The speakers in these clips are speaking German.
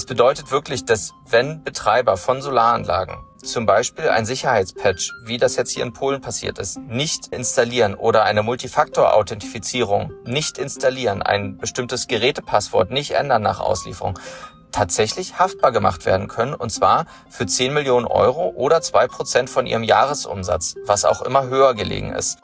Das bedeutet wirklich, dass wenn Betreiber von Solaranlagen zum Beispiel ein Sicherheitspatch, wie das jetzt hier in Polen passiert ist, nicht installieren oder eine Multifaktor-Authentifizierung nicht installieren, ein bestimmtes Gerätepasswort nicht ändern nach Auslieferung, tatsächlich haftbar gemacht werden können, und zwar für 10 Millionen Euro oder 2% von ihrem Jahresumsatz, was auch immer höher gelegen ist.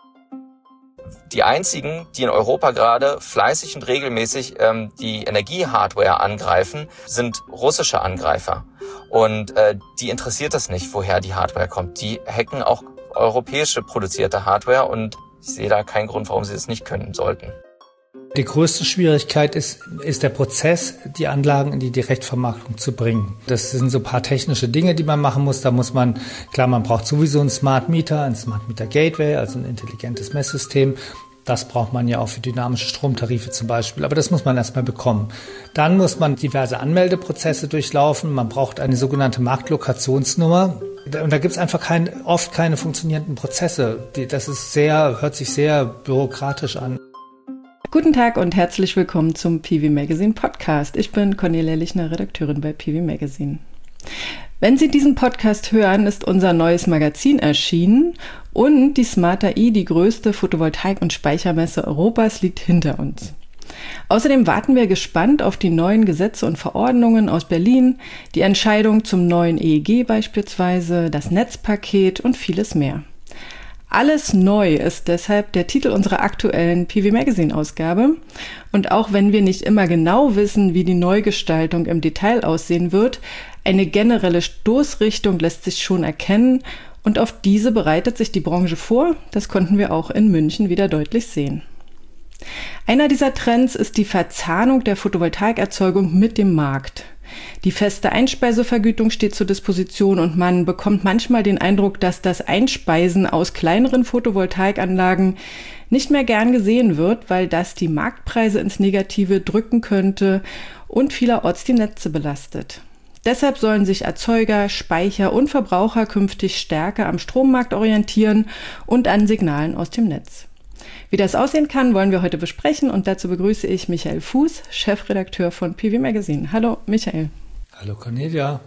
Die einzigen, die in Europa gerade fleißig und regelmäßig die Energiehardware angreifen, sind russische Angreifer. Und die interessiert es nicht, woher die Hardware kommt. Die hacken auch europäische produzierte Hardware und ich sehe da keinen Grund, warum sie das nicht können sollten. Die größte Schwierigkeit ist der Prozess, die Anlagen in die Direktvermarktung zu bringen. Das sind so ein paar technische Dinge, die man machen muss. Da muss man, klar, man braucht sowieso einen Smart Meter, ein Smart Meter Gateway, also ein intelligentes Messsystem. Das braucht man ja auch für dynamische Stromtarife zum Beispiel. Aber das muss man erstmal bekommen. Dann muss man diverse Anmeldeprozesse durchlaufen. Man braucht eine sogenannte Marktlokationsnummer. Und da gibt es einfach oft keine funktionierenden Prozesse. Das ist hört sich sehr bürokratisch an. Guten Tag und herzlich willkommen zum PV Magazine Podcast. Ich bin Cornelia Lichner, Redakteurin bei PV Magazine. Wenn Sie diesen Podcast hören, ist unser neues Magazin erschienen und die Smart.ai, die größte Photovoltaik- und Speichermesse Europas, liegt hinter uns. Außerdem warten wir gespannt auf die neuen Gesetze und Verordnungen aus Berlin, die Entscheidung zum neuen EEG beispielsweise, das Netzpaket und vieles mehr. Alles neu ist deshalb der Titel unserer aktuellen PV Magazine Ausgabe. Und auch wenn wir nicht immer genau wissen, wie die Neugestaltung im Detail aussehen wird, eine generelle Stoßrichtung lässt sich schon erkennen und auf diese bereitet sich die Branche vor. Das konnten wir auch in München wieder deutlich sehen. Einer dieser Trends ist die Verzahnung der Photovoltaikerzeugung mit dem Markt. Die feste Einspeisevergütung steht zur Disposition und man bekommt manchmal den Eindruck, dass das Einspeisen aus kleineren Photovoltaikanlagen nicht mehr gern gesehen wird, weil das die Marktpreise ins Negative drücken könnte und vielerorts die Netze belastet. Deshalb sollen sich Erzeuger, Speicher und Verbraucher künftig stärker am Strommarkt orientieren und an Signalen aus dem Netz. Wie das aussehen kann, wollen wir heute besprechen und dazu begrüße ich Michael Fuß, Chefredakteur von PV Magazine. Hallo Michael. Hallo Cornelia.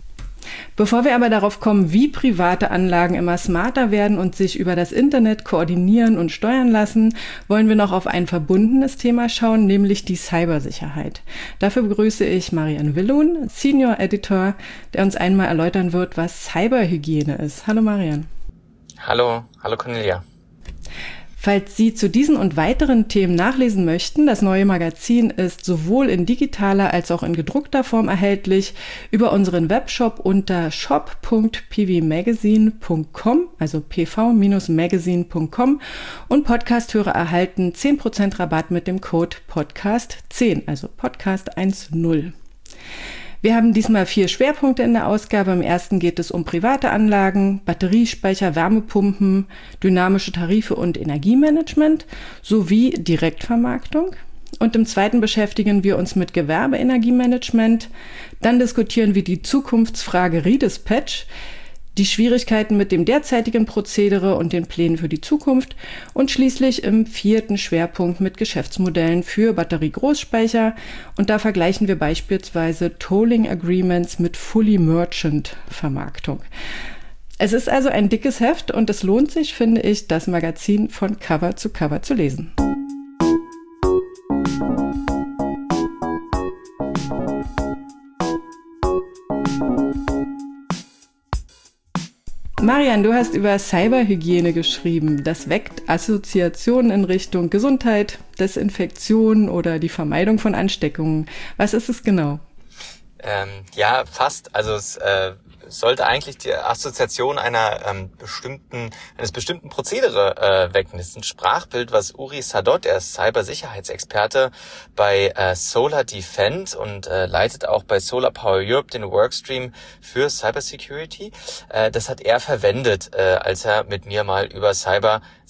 Bevor wir aber darauf kommen, wie private Anlagen immer smarter werden und sich über das Internet koordinieren und steuern lassen, wollen wir noch auf ein verbundenes Thema schauen, nämlich die Cybersicherheit. Dafür begrüße ich Marian Willun, Senior Editor, der uns einmal erläutern wird, was Cyberhygiene ist. Hallo Marian. Hallo Cornelia. Falls Sie zu diesen und weiteren Themen nachlesen möchten, das neue Magazin ist sowohl in digitaler als auch in gedruckter Form erhältlich über unseren Webshop unter shop.pvmagazine.com, also pv-magazine.com, und Podcasthörer erhalten 10% Rabatt mit dem Code Podcast10, also Podcast10. Wir haben diesmal 4 Schwerpunkte in der Ausgabe. Im ersten geht es um private Anlagen, Batteriespeicher, Wärmepumpen, dynamische Tarife und Energiemanagement sowie Direktvermarktung. Und im zweiten beschäftigen wir uns mit Gewerbeenergiemanagement. Dann diskutieren wir die Zukunftsfrage Redispatch, die Schwierigkeiten mit dem derzeitigen Prozedere und den Plänen für die Zukunft und schließlich im 4. Schwerpunkt mit Geschäftsmodellen für Batteriegroßspeicher. Und da vergleichen wir beispielsweise Tolling Agreements mit Fully Merchant Vermarktung. Es ist also ein dickes Heft und es lohnt sich, finde ich, das Magazin von Cover zu Cover zu lesen. Marian, du hast über Cyberhygiene geschrieben. Das weckt Assoziationen in Richtung Gesundheit, Desinfektion oder die Vermeidung von Ansteckungen. Was ist es genau? Ja, fast. Also es sollte eigentlich die Assoziation eines bestimmten Prozedere wecken. Das ist ein Sprachbild, was Uri Sadot, er ist Cybersicherheitsexperte bei Solar Defend und leitet auch bei Solar Power Europe den Workstream für Cybersecurity. Das hat er verwendet, als er mit mir mal über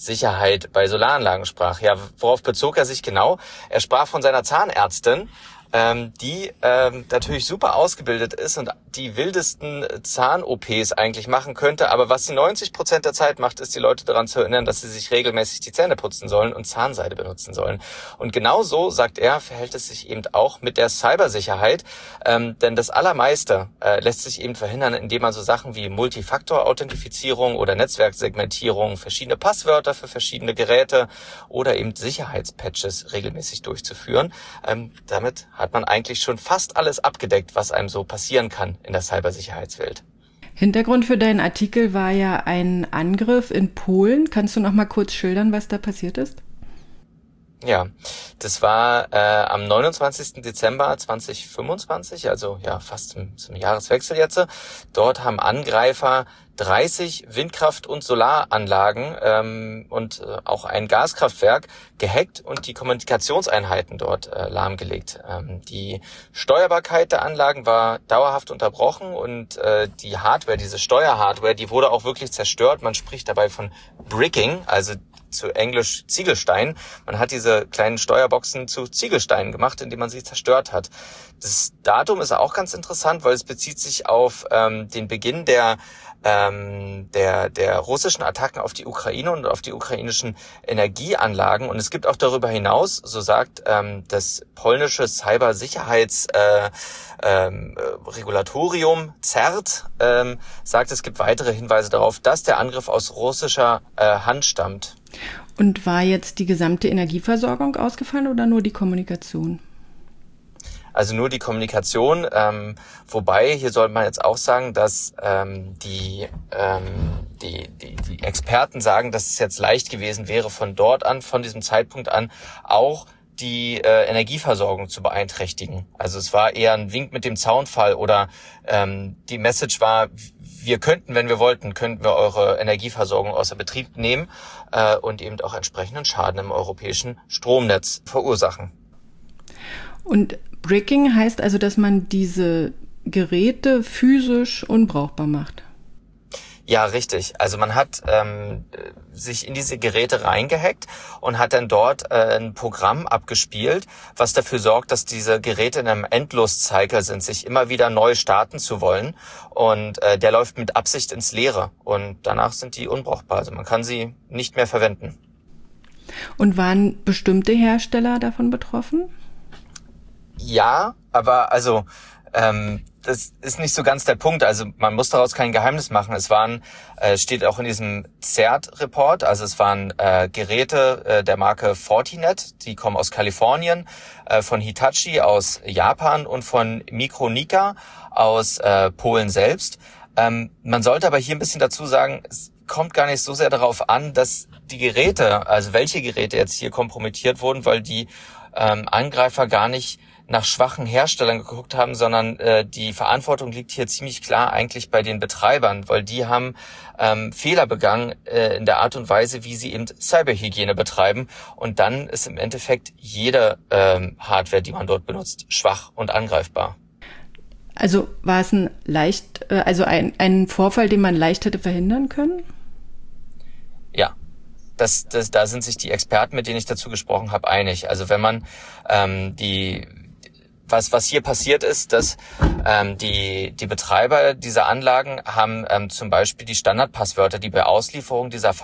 Cybersicherheit bei Solaranlagen sprach. Ja, worauf bezog er sich genau? Er sprach von seiner Zahnärztin, die natürlich super ausgebildet ist und die wildesten Zahn-OPs eigentlich machen könnte. Aber was sie 90% der Zeit macht, ist, die Leute daran zu erinnern, dass sie sich regelmäßig die Zähne putzen sollen und Zahnseide benutzen sollen. Und genau so, sagt er, verhält es sich eben auch mit der Cybersicherheit. Denn das Allermeiste lässt sich eben verhindern, indem man so Sachen wie Multifaktor-Authentifizierung oder Netzwerksegmentierung, verschiedene Passwörter für verschiedene Geräte oder eben Sicherheitspatches regelmäßig durchzuführen. Damit hat man eigentlich schon fast alles abgedeckt, was einem so passieren kann in der Cybersicherheitswelt. Hintergrund für deinen Artikel war ja ein Angriff in Polen. Kannst du noch mal kurz schildern, was da passiert ist? Ja, das war am 29. Dezember 2025, also ja fast zum Jahreswechsel jetzt. Dort haben Angreifer 30 Windkraft- und Solaranlagen und auch ein Gaskraftwerk gehackt und die Kommunikationseinheiten dort lahmgelegt. Die Steuerbarkeit der Anlagen war dauerhaft unterbrochen und die Hardware, diese Steuerhardware, die wurde auch wirklich zerstört. Man spricht dabei von Bricking, also zu Englisch Ziegelstein. Man hat diese kleinen Steuerboxen zu Ziegelsteinen gemacht, indem man sie zerstört hat. Das Datum ist auch ganz interessant, weil es bezieht sich auf den Beginn der russischen Attacken auf die Ukraine und auf die ukrainischen Energieanlagen. Und es gibt auch darüber hinaus, so sagt das polnische Cybersicherheitsregulatorium CERT, sagt, es gibt weitere Hinweise darauf, dass der Angriff aus russischer Hand stammt. Und war jetzt die gesamte Energieversorgung ausgefallen oder nur die Kommunikation? Also nur die Kommunikation, wobei hier sollte man jetzt auch sagen, dass die Experten sagen, dass es jetzt leicht gewesen wäre, von dort an, von diesem Zeitpunkt an, auch die Energieversorgung zu beeinträchtigen. Also es war eher ein Wink mit dem Zaunfall oder die Message war, wir könnten, wenn wir wollten, könnten wir eure Energieversorgung außer Betrieb nehmen und eben auch entsprechenden Schaden im europäischen Stromnetz verursachen. Und Bricking heißt also, dass man diese Geräte physisch unbrauchbar macht? Ja, richtig. Also man hat sich in diese Geräte reingehackt und hat dann dort ein Programm abgespielt, was dafür sorgt, dass diese Geräte in einem Endlos-Cycle sind, sich immer wieder neu starten zu wollen. Und der läuft mit Absicht ins Leere. Und danach sind die unbrauchbar. Also man kann sie nicht mehr verwenden. Und waren bestimmte Hersteller davon betroffen? Ja, aber also das ist nicht so ganz der Punkt. Also man muss daraus kein Geheimnis machen. Es waren, steht auch in diesem CERT-Report, also es waren Geräte der Marke Fortinet, die kommen aus Kalifornien, von Hitachi aus Japan und von Micronica aus Polen selbst. Man sollte aber hier ein bisschen dazu sagen, es kommt gar nicht so sehr darauf an, dass die Geräte, also welche Geräte jetzt hier kompromittiert wurden, weil die Angreifer gar nicht nach schwachen Herstellern geguckt haben, sondern die Verantwortung liegt hier ziemlich klar eigentlich bei den Betreibern, weil die haben Fehler begangen in der Art und Weise, wie sie eben Cyberhygiene betreiben. Und dann ist im Endeffekt jede Hardware, die man dort benutzt, schwach und angreifbar. Also war es ein ein Vorfall, den man leicht hätte verhindern können? Ja. Da sind sich die Experten, mit denen ich dazu gesprochen habe, einig. Also wenn man was hier passiert ist, dass die Betreiber dieser Anlagen haben zum Beispiel die Standardpasswörter, die bei Auslieferung dieser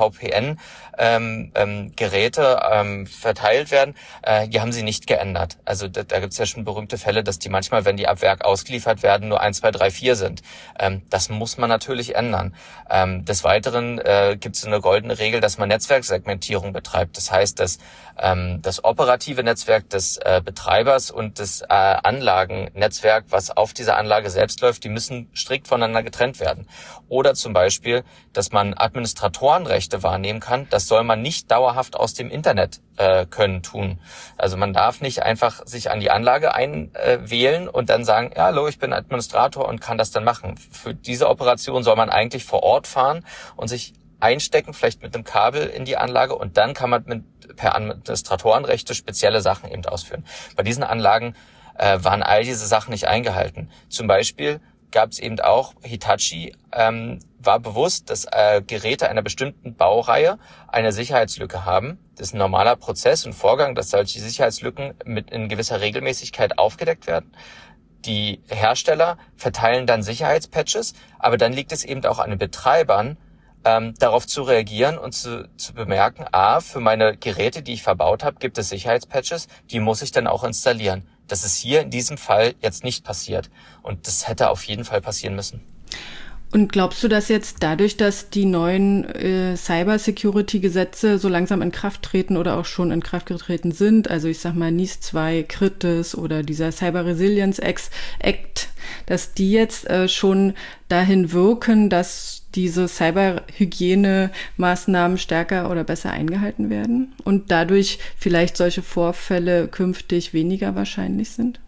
VPN-Geräte verteilt werden, die haben sie nicht geändert. Also da gibt's ja schon berühmte Fälle, dass die manchmal, wenn die ab Werk ausgeliefert werden, nur 1, 2, 3, 4 sind. Das muss man natürlich ändern. Des Weiteren gibt's eine goldene Regel, dass man Netzwerksegmentierung betreibt. Das heißt, dass das operative Netzwerk des Betreibers und des Anlagennetzwerk, was auf dieser Anlage selbst läuft, die müssen strikt voneinander getrennt werden. Oder zum Beispiel, dass man Administratorenrechte wahrnehmen kann. Das soll man nicht dauerhaft aus dem Internet tun. Also man darf nicht einfach sich an die Anlage einwählen und dann sagen, ja, hallo, ich bin Administrator und kann das dann machen. Für diese Operation soll man eigentlich vor Ort fahren und sich einstecken, vielleicht mit einem Kabel in die Anlage und dann kann man per Administratorenrechte spezielle Sachen eben ausführen. Bei diesen Anlagen waren all diese Sachen nicht eingehalten. Zum Beispiel gab es eben auch Hitachi, war bewusst, dass Geräte einer bestimmten Baureihe eine Sicherheitslücke haben. Das ist ein normaler Prozess und Vorgang, dass solche Sicherheitslücken mit in gewisser Regelmäßigkeit aufgedeckt werden. Die Hersteller verteilen dann Sicherheitspatches, aber dann liegt es eben auch an den Betreibern, darauf zu reagieren und zu bemerken, für meine Geräte, die ich verbaut habe, gibt es Sicherheitspatches, die muss ich dann auch installieren. Das ist hier in diesem Fall jetzt nicht passiert. Und das hätte auf jeden Fall passieren müssen. Und glaubst du, dass jetzt dadurch, dass die neuen Cyber-Security-Gesetze so langsam in Kraft treten oder auch schon in Kraft getreten sind, also ich sag mal NIS 2, CRITES oder dieser Cyber Resilience Act, dass die jetzt schon dahin wirken, dass diese Cyberhygiene-Maßnahmen stärker oder besser eingehalten werden und dadurch vielleicht solche Vorfälle künftig weniger wahrscheinlich sind?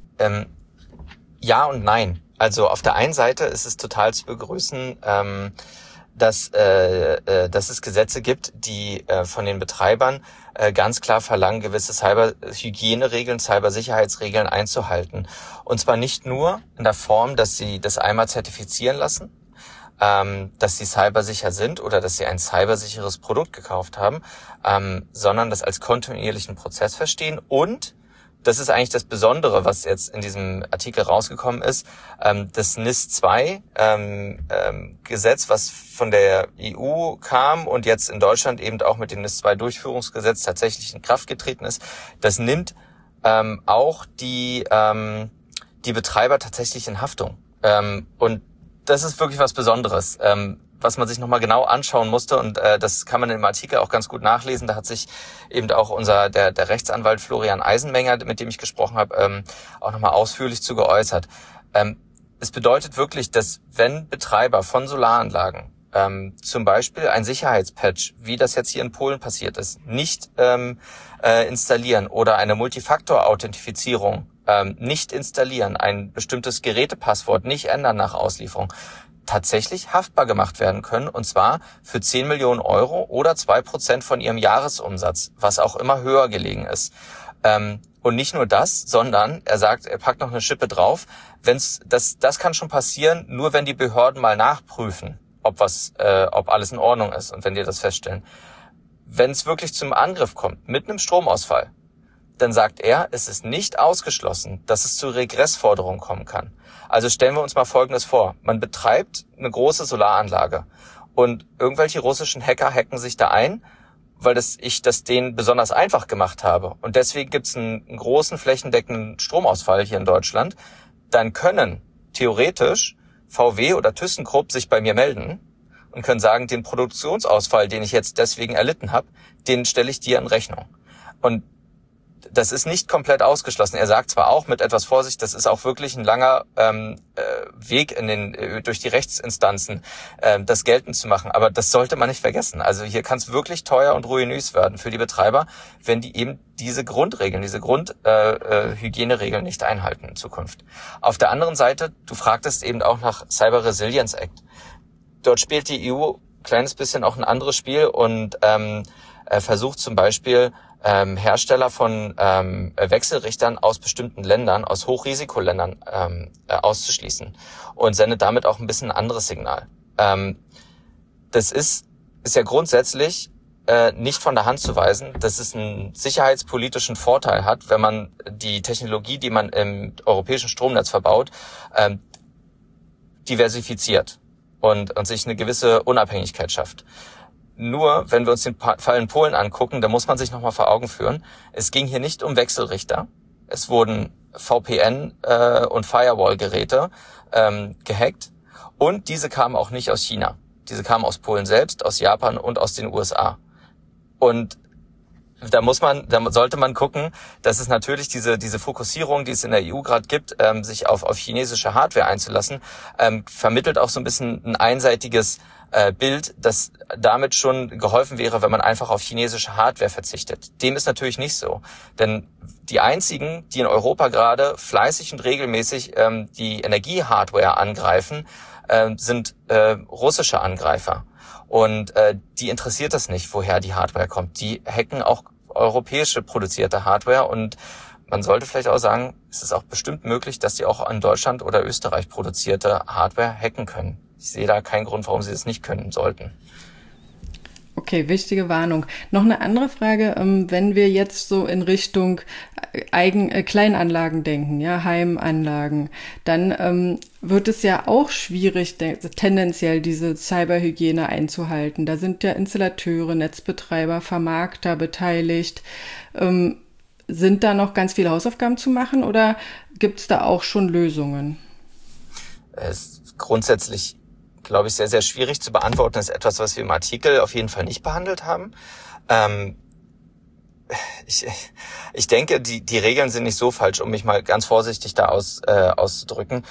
Ja und nein. Also auf der einen Seite ist es total zu begrüßen, dass es Gesetze gibt, die von den Betreibern ganz klar verlangen, gewisse Cyberhygieneregeln, Cybersicherheitsregeln einzuhalten. Und zwar nicht nur in der Form, dass sie das einmal zertifizieren lassen, dass sie cybersicher sind oder dass sie ein cybersicheres Produkt gekauft haben, sondern das als kontinuierlichen Prozess verstehen. Und das ist eigentlich das Besondere, was jetzt in diesem Artikel rausgekommen ist, das NIS 2 Gesetz, was von der EU kam und jetzt in Deutschland eben auch mit dem NIS 2 Durchführungsgesetz tatsächlich in Kraft getreten ist, das nimmt auch die Betreiber tatsächlich in Haftung. Und das ist wirklich was Besonderes, was man sich nochmal genau anschauen musste, und das kann man im Artikel auch ganz gut nachlesen. Da hat sich eben auch der Rechtsanwalt Florian Eisenmenger, mit dem ich gesprochen habe, auch nochmal ausführlich zu geäußert. Es bedeutet wirklich, dass wenn Betreiber von Solaranlagen zum Beispiel ein Sicherheitspatch, wie das jetzt hier in Polen passiert ist, nicht installieren oder eine Multifaktor-Authentifizierung nicht installieren, ein bestimmtes Gerätepasswort nicht ändern nach Auslieferung, tatsächlich haftbar gemacht werden können, und zwar für 10 Millionen Euro oder 2% von ihrem Jahresumsatz, was auch immer höher gelegen ist. Und nicht nur das, sondern er sagt, er packt noch eine Schippe drauf, das kann schon passieren, nur wenn die Behörden mal nachprüfen, ob alles in Ordnung ist, und wenn die das feststellen. Wenn es wirklich zum Angriff kommt, mit einem Stromausfall, dann sagt er, es ist nicht ausgeschlossen, dass es zu Regressforderungen kommen kann. Also stellen wir uns mal Folgendes vor. Man betreibt eine große Solaranlage und irgendwelche russischen Hacker hacken sich da ein, weil ich das denen besonders einfach gemacht habe. Und deswegen gibt es einen großen flächendeckenden Stromausfall hier in Deutschland. Dann können theoretisch VW oder ThyssenKrupp sich bei mir melden und können sagen, den Produktionsausfall, den ich jetzt deswegen erlitten habe, den stelle ich dir in Rechnung. Und das ist nicht komplett ausgeschlossen. Er sagt zwar auch mit etwas Vorsicht, das ist auch wirklich ein langer Weg durch die Rechtsinstanzen, das geltend zu machen. Aber das sollte man nicht vergessen. Also hier kann es wirklich teuer und ruinös werden für die Betreiber, wenn die eben diese Grundregeln, diese Grundhygieneregeln nicht einhalten in Zukunft. Auf der anderen Seite, du fragtest eben auch nach Cyber Resilience Act. Dort spielt die EU ein kleines bisschen auch ein anderes Spiel und versucht zum Beispiel Hersteller von Wechselrichtern aus bestimmten Ländern, aus Hochrisikoländern auszuschließen und sendet damit auch ein bisschen ein anderes Signal. Das ist ja grundsätzlich nicht von der Hand zu weisen, dass es einen sicherheitspolitischen Vorteil hat, wenn man die Technologie, die man im europäischen Stromnetz verbaut, diversifiziert und sich eine gewisse Unabhängigkeit schafft. Nur, wenn wir uns den Fall in Polen angucken, da muss man sich nochmal vor Augen führen, es ging hier nicht um Wechselrichter. Es wurden VPN und Firewall-Geräte gehackt, und diese kamen auch nicht aus China. Diese kamen aus Polen selbst, aus Japan und aus den USA. Und da sollte man gucken, dass es natürlich diese Fokussierung, die es in der EU gerade gibt, sich auf chinesische Hardware einzulassen, vermittelt auch so ein bisschen ein einseitiges Bild, dass damit schon geholfen wäre, wenn man einfach auf chinesische Hardware verzichtet. Dem ist natürlich nicht so. Denn die einzigen, die in Europa gerade fleißig und regelmäßig die Energiehardware angreifen, sind russische Angreifer. Und die interessiert das nicht, woher die Hardware kommt. Die hacken auch europäische produzierte Hardware und man sollte vielleicht auch sagen, es ist auch bestimmt möglich, dass die auch in Deutschland oder Österreich produzierte Hardware hacken können. Ich sehe da keinen Grund, warum sie das nicht können sollten. Okay, wichtige Warnung. Noch eine andere Frage, wenn wir jetzt so in Richtung Kleinanlagen denken, ja, Heimanlagen, dann wird es ja auch schwierig, tendenziell diese Cyberhygiene einzuhalten. Da sind ja Installateure, Netzbetreiber, Vermarkter beteiligt. Sind da noch ganz viele Hausaufgaben zu machen oder gibt es da auch schon Lösungen? Es ist grundsätzlich, glaube ich, sehr, sehr schwierig zu beantworten. Das ist etwas, was wir im Artikel auf jeden Fall nicht behandelt haben. Ich denke, die Regeln sind nicht so falsch, um mich mal ganz vorsichtig da auszudrücken.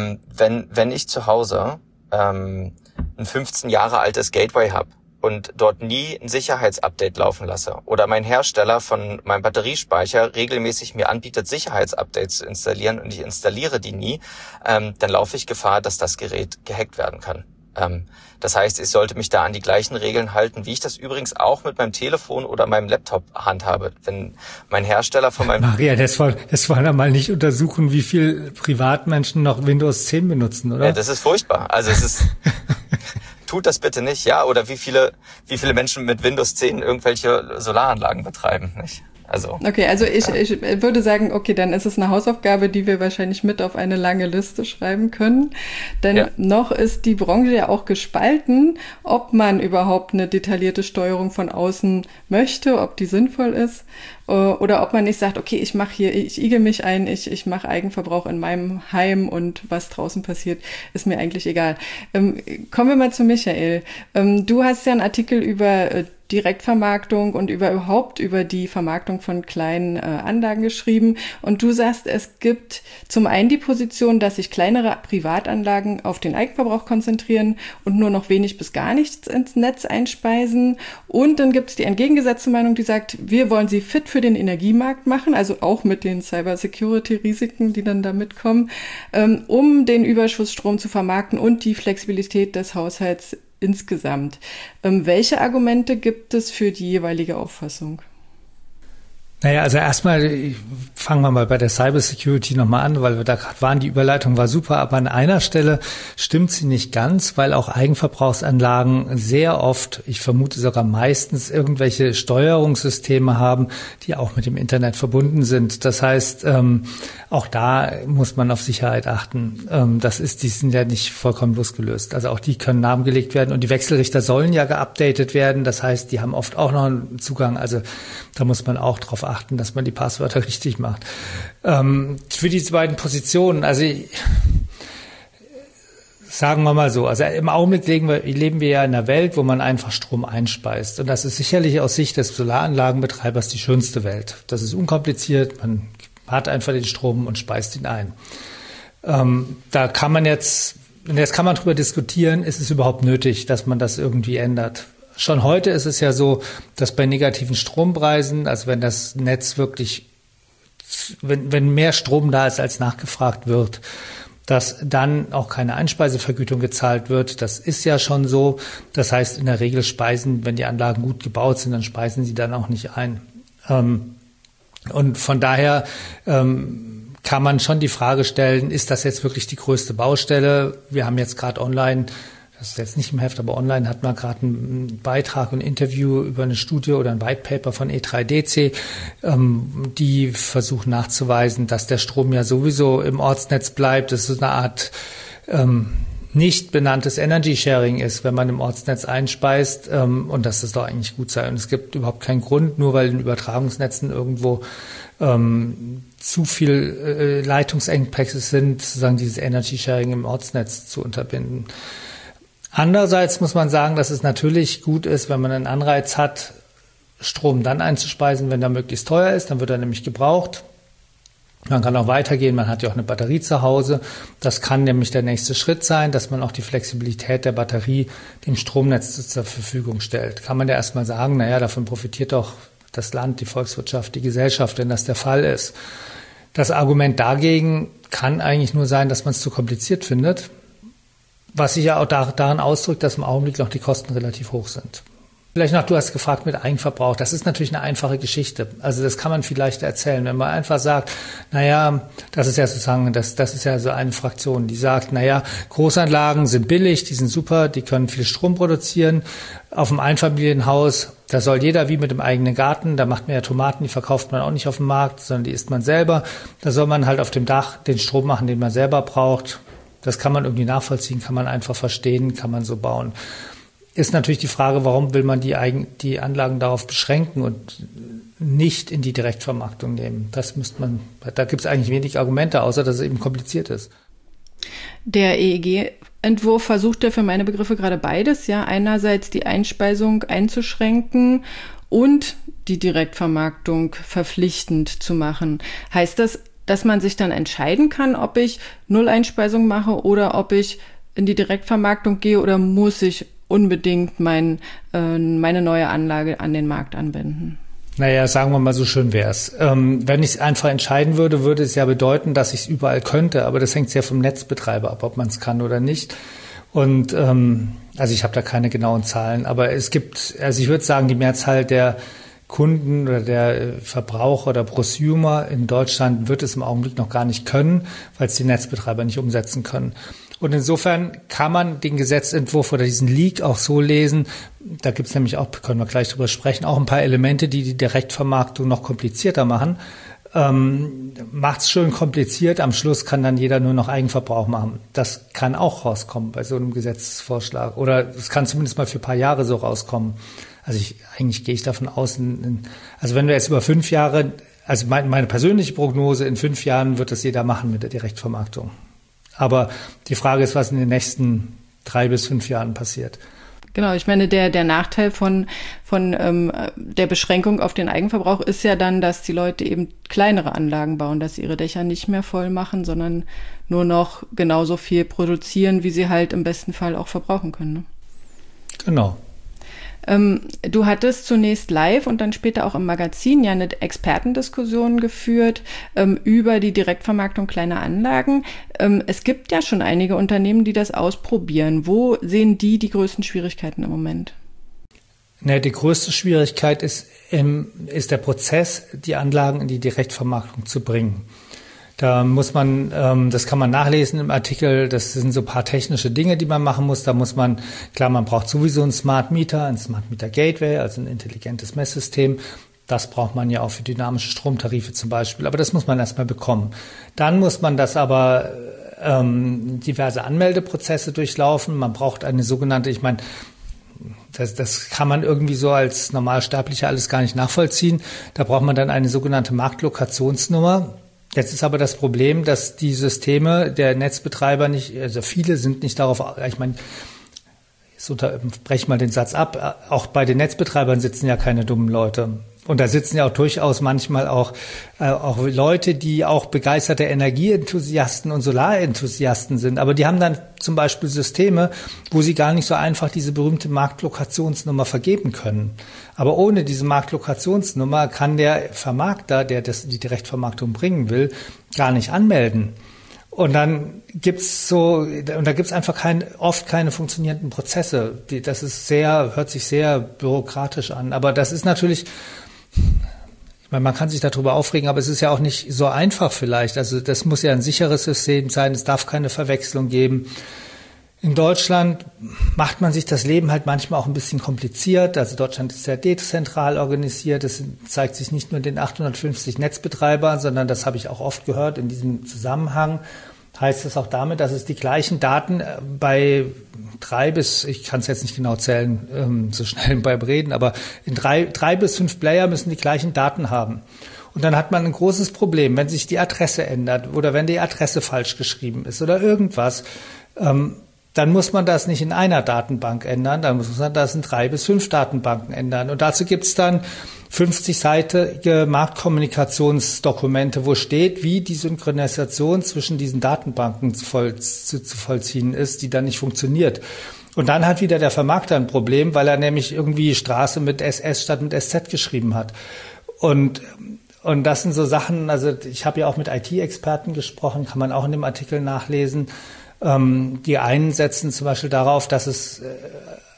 Wenn ich zu Hause ein 15 Jahre altes Gateway habe und dort nie ein Sicherheitsupdate laufen lasse oder mein Hersteller von meinem Batteriespeicher regelmäßig mir anbietet, Sicherheitsupdates zu installieren und ich installiere die nie, dann laufe ich Gefahr, dass das Gerät gehackt werden kann. Das heißt, ich sollte mich da an die gleichen Regeln halten, wie ich das übrigens auch mit meinem Telefon oder meinem Laptop handhabe. Wenn mein Hersteller von meinem... Maria, das wollen wir mal nicht untersuchen, wie viel Privatmenschen noch Windows 10 benutzen, oder? Ja, das ist furchtbar. Also es ist... Tut das bitte nicht, ja? Oder wie viele Menschen mit Windows 10 irgendwelche Solaranlagen betreiben, nicht? Also. Okay, also ich würde sagen, okay, dann ist es eine Hausaufgabe, die wir wahrscheinlich mit auf eine lange Liste schreiben können. Denn noch ist die Branche ja auch gespalten, ob man überhaupt eine detaillierte Steuerung von außen möchte, ob die sinnvoll ist. Oder ob man nicht sagt, okay, ich igel mich ein, ich mache Eigenverbrauch in meinem Heim und was draußen passiert, ist mir eigentlich egal. Kommen wir mal zu Michael. Du hast ja einen Artikel über Direktvermarktung und überhaupt über die Vermarktung von kleinen Anlagen geschrieben. Und du sagst, es gibt zum einen die Position, dass sich kleinere Privatanlagen auf den Eigenverbrauch konzentrieren und nur noch wenig bis gar nichts ins Netz einspeisen. Und dann gibt es die entgegengesetzte Meinung, die sagt, wir wollen sie fit für den Energiemarkt machen, also auch mit den Cybersecurity-Risiken, die dann da mitkommen, um den Überschussstrom zu vermarkten und die Flexibilität des Haushalts insgesamt. Welche Argumente gibt es für die jeweilige Auffassung? Naja, also erstmal fangen wir mal bei der Cybersecurity nochmal an, weil wir da gerade waren, die Überleitung war super, aber an einer Stelle stimmt sie nicht ganz, weil auch Eigenverbrauchsanlagen sehr oft, ich vermute sogar meistens, irgendwelche Steuerungssysteme haben, die auch mit dem Internet verbunden sind. Das heißt, auch da muss man auf Sicherheit achten. Die sind ja nicht vollkommen losgelöst. Also auch die können lahmgelegt werden und die Wechselrichter sollen ja geupdatet werden. Das heißt, die haben oft auch noch einen Zugang. Also da muss man auch drauf achten, dass man die Passwörter richtig macht. Für diese beiden Positionen, also sagen wir mal so, also im Augenblick leben wir ja in einer Welt, wo man einfach Strom einspeist. Und das ist sicherlich aus Sicht des Solaranlagenbetreibers die schönste Welt. Das ist unkompliziert, man hat einfach den Strom und speist ihn ein. Da kann man jetzt kann man drüber diskutieren, ist es überhaupt nötig, dass man das irgendwie ändert. Schon heute ist es ja so, dass bei negativen Strompreisen, also wenn das Netz wirklich, wenn mehr Strom da ist, als nachgefragt wird, dass dann auch keine Einspeisevergütung gezahlt wird. Das ist ja schon so. Das heißt, in der Regel wenn die Anlagen gut gebaut sind, dann speisen sie dann auch nicht ein. Und von daher kann man schon die Frage stellen, ist das jetzt wirklich die größte Baustelle? Wir haben jetzt gerade online, das ist jetzt nicht im Heft, aber online hat man gerade einen Beitrag, ein Interview über eine Studie oder ein White Paper von E3DC, die versuchen nachzuweisen, dass der Strom ja sowieso im Ortsnetz bleibt. Das ist eine Art nicht benanntes Energy Sharing ist, wenn man im Ortsnetz einspeist, und dass das doch eigentlich gut sei. Und es gibt überhaupt keinen Grund, nur weil in Übertragungsnetzen irgendwo zu viel Leitungsengpässe sind, sozusagen dieses Energy Sharing im Ortsnetz zu unterbinden. Andererseits muss man sagen, dass es natürlich gut ist, wenn man einen Anreiz hat, Strom dann einzuspeisen, wenn er möglichst teuer ist, dann wird er nämlich gebraucht. Man kann auch weitergehen, man hat ja auch eine Batterie zu Hause. Das kann nämlich der nächste Schritt sein, dass man auch die Flexibilität der Batterie dem Stromnetz zur Verfügung stellt. Kann man ja erstmal sagen, davon profitiert doch das Land, die Volkswirtschaft, die Gesellschaft, wenn das der Fall ist. Das Argument dagegen kann eigentlich nur sein, dass man es zu kompliziert findet, was sich ja auch daran ausdrückt, dass im Augenblick noch die Kosten relativ hoch sind. Vielleicht noch, du hast gefragt mit Eigenverbrauch. Das ist natürlich eine einfache Geschichte. Also das kann man vielleicht erzählen, wenn man einfach sagt, das ist ja sozusagen, das ist ja so eine Fraktion, die sagt, Großanlagen sind billig, die sind super, die können viel Strom produzieren. Auf dem Einfamilienhaus, da soll jeder wie mit dem eigenen Garten, da macht man ja Tomaten, die verkauft man auch nicht auf dem Markt, sondern die isst man selber. Da soll man halt auf dem Dach den Strom machen, den man selber braucht. Das kann man irgendwie nachvollziehen, kann man einfach verstehen, kann man so bauen. Ist natürlich die Frage, warum will man die Anlagen darauf beschränken und nicht in die Direktvermarktung nehmen? Da gibt es eigentlich wenig Argumente, außer dass es eben kompliziert ist. Der EEG-Entwurf versucht ja für meine Begriffe gerade beides, ja. Einerseits die Einspeisung einzuschränken und die Direktvermarktung verpflichtend zu machen. Heißt das, dass man sich dann entscheiden kann, ob ich Null-Einspeisung mache oder ob ich in die Direktvermarktung gehe, oder muss ich unbedingt meine neue Anlage an den Markt anbinden? Sagen wir mal, so schön wär's. Wenn ich es einfach entscheiden würde, würde es ja bedeuten, dass ich es überall könnte. Aber das hängt sehr vom Netzbetreiber ab, ob man es kann oder nicht. Und also ich habe da keine genauen Zahlen. Aber ich würde sagen, die Mehrzahl der Kunden oder der Verbraucher oder Prosumer in Deutschland wird es im Augenblick noch gar nicht können, weil es die Netzbetreiber nicht umsetzen können. Und insofern kann man den Gesetzentwurf oder diesen Leak auch so lesen. Da gibt es nämlich auch, können wir gleich drüber sprechen, auch ein paar Elemente, die die Direktvermarktung noch komplizierter machen. Macht es schön kompliziert. Am Schluss kann dann jeder nur noch Eigenverbrauch machen. Das kann auch rauskommen bei so einem Gesetzesvorschlag. Oder es kann zumindest mal für ein paar Jahre so rauskommen. Also eigentlich gehe ich davon aus, also wenn wir jetzt über 5 Jahre, also meine persönliche Prognose, in 5 Jahren wird das jeder machen mit der Direktvermarktung. Aber die Frage ist, was in den nächsten 3 bis 5 Jahren passiert. Genau, ich meine, der Nachteil von der Beschränkung auf den Eigenverbrauch ist ja dann, dass die Leute eben kleinere Anlagen bauen, dass sie ihre Dächer nicht mehr voll machen, sondern nur noch genauso viel produzieren, wie sie halt im besten Fall auch verbrauchen können. Ne? Genau. Du hattest zunächst live und dann später auch im Magazin ja eine Expertendiskussion geführt über die Direktvermarktung kleiner Anlagen. Es gibt ja schon einige Unternehmen, die das ausprobieren. Wo sehen die größten Schwierigkeiten im Moment? Die größte Schwierigkeit ist der Prozess, die Anlagen in die Direktvermarktung zu bringen. Da muss man, das kann man nachlesen im Artikel, das sind so ein paar technische Dinge, die man machen muss. Da muss man, klar, man braucht sowieso einen Smart Meter Gateway, also ein intelligentes Messsystem. Das braucht man ja auch für dynamische Stromtarife zum Beispiel, aber das muss man erstmal bekommen. Dann muss man das aber diverse Anmeldeprozesse durchlaufen. Man braucht eine sogenannte, das kann man irgendwie so als Normalsterblicher alles gar nicht nachvollziehen. Da braucht man dann eine sogenannte Marktlokationsnummer. Jetzt ist aber das Problem, dass die Systeme der Netzbetreiber nicht, also viele sind nicht darauf, breche ich mal den Satz ab, auch bei den Netzbetreibern sitzen ja keine dummen Leute. Und da sitzen ja auch durchaus manchmal auch Leute, die auch begeisterte Energieenthusiasten und Solarethusiasten sind. Aber die haben dann zum Beispiel Systeme, wo sie gar nicht so einfach diese berühmte Marktlokationsnummer vergeben können. Aber ohne diese Marktlokationsnummer kann der Vermarkter, der die Direktvermarktung bringen will, gar nicht anmelden. Und dann gibt's einfach oft keine funktionierenden Prozesse. Das ist hört sich sehr bürokratisch an. Aber das ist natürlich, man kann sich darüber aufregen, aber es ist ja auch nicht so einfach vielleicht. Also das muss ja ein sicheres System sein. Es darf keine Verwechslung geben. In Deutschland macht man sich das Leben halt manchmal auch ein bisschen kompliziert. Also Deutschland ist sehr dezentral organisiert. Das zeigt sich nicht nur in den 850 Netzbetreibern, sondern das habe ich auch oft gehört in diesem Zusammenhang. Heißt es auch damit, dass es die gleichen Daten bei 3 bis, ich kann es jetzt nicht genau zählen, so schnell beim Reden, aber in 3 bis 5 Player müssen die gleichen Daten haben. Und dann hat man ein großes Problem, wenn sich die Adresse ändert oder wenn die Adresse falsch geschrieben ist oder irgendwas, dann muss man das nicht in einer Datenbank ändern, dann muss man das in 3 bis 5 Datenbanken ändern. Und dazu gibt es dann 50-seitige Marktkommunikationsdokumente, wo steht, wie die Synchronisation zwischen diesen Datenbanken zu vollziehen ist, die dann nicht funktioniert. Und dann hat wieder der Vermarkter ein Problem, weil er nämlich irgendwie Straße mit SS statt mit SZ geschrieben hat. Und das sind so Sachen, also ich habe ja auch mit IT-Experten gesprochen, kann man auch in dem Artikel nachlesen. Die einen setzen zum Beispiel darauf, dass es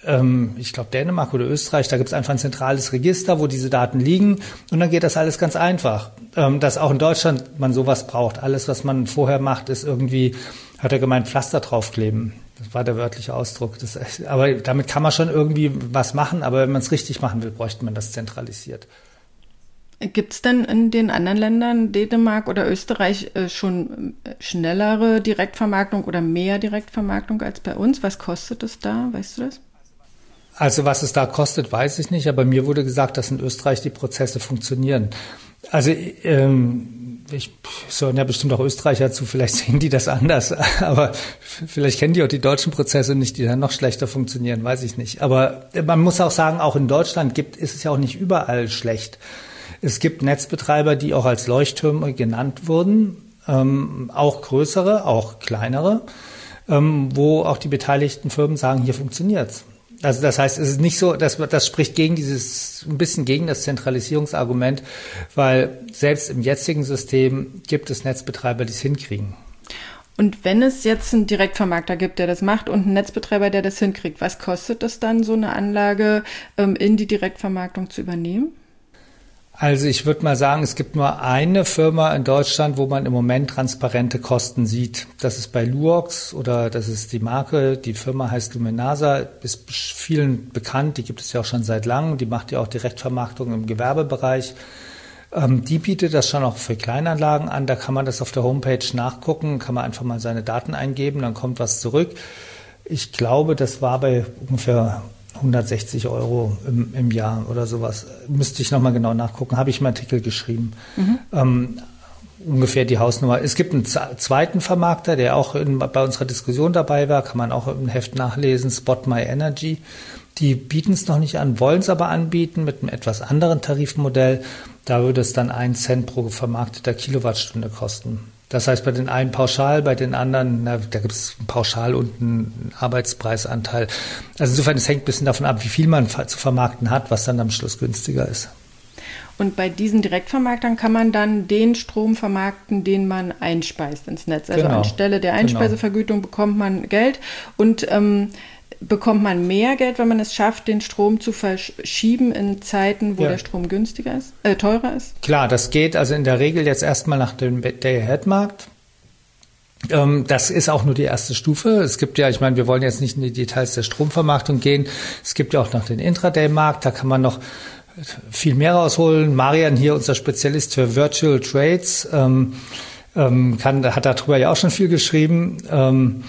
ich glaube Dänemark oder Österreich, da gibt es einfach ein zentrales Register, wo diese Daten liegen und dann geht das alles ganz einfach. Dass auch in Deutschland man sowas braucht. Alles, was man vorher macht, ist irgendwie, hat er gemeint, Pflaster draufkleben. Das war der wörtliche Ausdruck. Aber damit kann man schon irgendwie was machen, aber wenn man es richtig machen will, bräuchte man das zentralisiert. Gibt es denn in den anderen Ländern, Dänemark oder Österreich, schon schnellere Direktvermarktung oder mehr Direktvermarktung als bei uns? Was kostet es da? Weißt du das? Also was es da kostet, weiß ich nicht, aber mir wurde gesagt, dass in Österreich die Prozesse funktionieren. Also ich hören ja bestimmt auch Österreicher zu, vielleicht sehen die das anders, aber vielleicht kennen die auch die deutschen Prozesse nicht, die dann noch schlechter funktionieren, weiß ich nicht. Aber man muss auch sagen, auch in Deutschland ist es ja auch nicht überall schlecht. Es gibt Netzbetreiber, die auch als Leuchttürme genannt wurden, auch größere, auch kleinere, wo auch die beteiligten Firmen sagen, hier funktioniert's. Also das heißt, es ist nicht so, das spricht ein bisschen gegen das Zentralisierungsargument, weil selbst im jetzigen System gibt es Netzbetreiber, die es hinkriegen. Und wenn es jetzt einen Direktvermarkter gibt, der das macht und einen Netzbetreiber, der das hinkriegt, was kostet es dann, so eine Anlage in die Direktvermarktung zu übernehmen? Also ich würde mal sagen, es gibt nur eine Firma in Deutschland, wo man im Moment transparente Kosten sieht. Das ist bei Luox oder das ist die Marke, die Firma heißt Luminasa, ist vielen bekannt, die gibt es ja auch schon seit langem, die macht ja auch Direktvermarktung im Gewerbebereich. Die bietet das schon auch für Kleinanlagen an, da kann man das auf der Homepage nachgucken, kann man einfach mal seine Daten eingeben, dann kommt was zurück. Ich glaube, das war bei ungefähr 160 € im Jahr oder sowas. Müsste ich nochmal genau nachgucken. Habe ich im Artikel geschrieben. Ungefähr die Hausnummer. Es gibt einen zweiten Vermarkter, der auch bei unserer Diskussion dabei war. Kann man auch im Heft nachlesen. Spot My Energy. Die bieten es noch nicht an, wollen es aber anbieten mit einem etwas anderen Tarifmodell. Da würde es dann 1 Cent pro vermarkteter Kilowattstunde kosten. Das heißt, bei den einen pauschal, bei den anderen, da gibt es einen Pauschal- und einen Arbeitspreisanteil. Also insofern, es hängt ein bisschen davon ab, wie viel man zu vermarkten hat, was dann am Schluss günstiger ist. Und bei diesen Direktvermarktern kann man dann den Strom vermarkten, den man einspeist ins Netz. Also genau, anstelle der Einspeisevergütung bekommt man Geld und bekommt man mehr Geld, wenn man es schafft, den Strom zu verschieben in Zeiten, wo der Strom teurer ist? Klar, das geht also in der Regel jetzt erstmal nach dem Day-Ahead-Markt. Das ist auch nur die erste Stufe. Es gibt ja, ich meine, wir wollen jetzt nicht in die Details der Stromvermarktung gehen. Es gibt ja auch noch den Intraday-Markt, da kann man noch viel mehr rausholen. Marian hier, unser Spezialist für Virtual Trades, hat darüber ja auch schon viel geschrieben.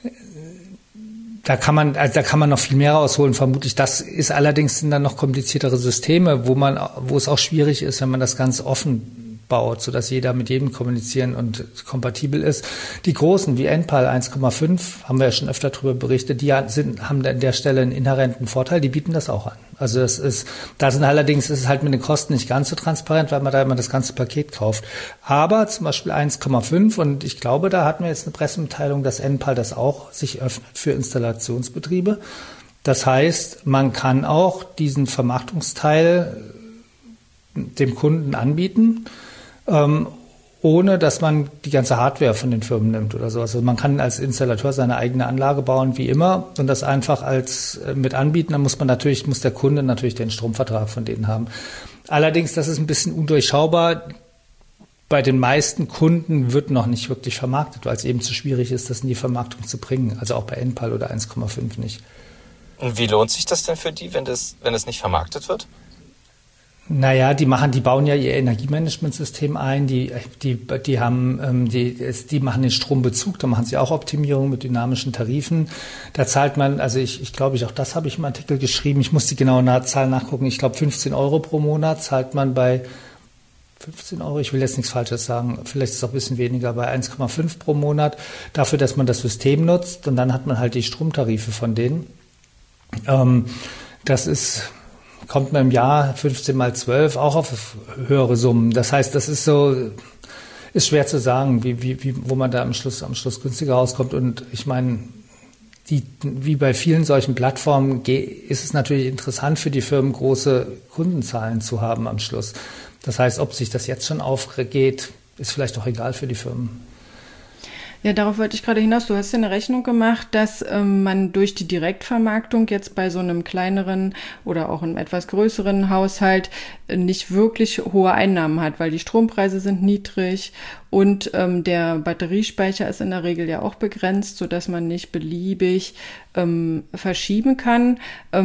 Da kann man noch viel mehr rausholen, vermutlich. Das ist allerdings sind dann noch kompliziertere Systeme, wo es auch schwierig ist, wenn man das ganz offen baut, sodass jeder mit jedem kommunizieren und kompatibel ist. Die großen wie Enpal 1,5, haben wir ja schon öfter darüber berichtet, haben an der Stelle einen inhärenten Vorteil, die bieten das auch an. Also allerdings ist es halt mit den Kosten nicht ganz so transparent, weil man da immer das ganze Paket kauft. Aber zum Beispiel 1,5 und ich glaube, da hatten wir jetzt eine Pressemitteilung, dass Enpal das auch sich öffnet für Installationsbetriebe. Das heißt, man kann auch diesen Vermarktungsteil dem Kunden anbieten, ohne dass man die ganze Hardware von den Firmen nimmt oder sowas. Also man kann als Installateur seine eigene Anlage bauen, wie immer, und das einfach mit anbieten. Dann muss der Kunde natürlich den Stromvertrag von denen haben. Allerdings, das ist ein bisschen undurchschaubar. Bei den meisten Kunden wird noch nicht wirklich vermarktet, weil es eben zu schwierig ist, das in die Vermarktung zu bringen. Also auch bei Enpal oder 1,5 nicht. Und wie lohnt sich das denn für die, wenn es nicht vermarktet wird? Naja, die bauen ja ihr Energiemanagementsystem ein, die machen den Strombezug, da machen sie auch Optimierung mit dynamischen Tarifen. Da zahlt man, also ich glaube, auch das habe ich im Artikel geschrieben, ich muss die genaue Zahl nachgucken, ich glaube 15 € pro Monat zahlt man bei 15 €, ich will jetzt nichts Falsches sagen, vielleicht ist es auch ein bisschen weniger, bei 1,5 pro Monat, dafür, dass man das System nutzt und dann hat man halt die Stromtarife von denen. Kommt man im Jahr 15 mal 12 auch auf höhere Summen. Das heißt, das ist schwer zu sagen, wo man da am Schluss günstiger rauskommt. Und ich meine, wie bei vielen solchen Plattformen ist es natürlich interessant für die Firmen, große Kundenzahlen zu haben am Schluss. Das heißt, ob sich das jetzt schon aufgeht, ist vielleicht auch egal für die Firmen. Ja, darauf wollte ich gerade hinaus. Du hast ja eine Rechnung gemacht, dass man durch die Direktvermarktung jetzt bei so einem kleineren oder auch einem etwas größeren Haushalt nicht wirklich hohe Einnahmen hat, weil die Strompreise sind niedrig und der Batteriespeicher ist in der Regel ja auch begrenzt, sodass man nicht beliebig verschieben kann.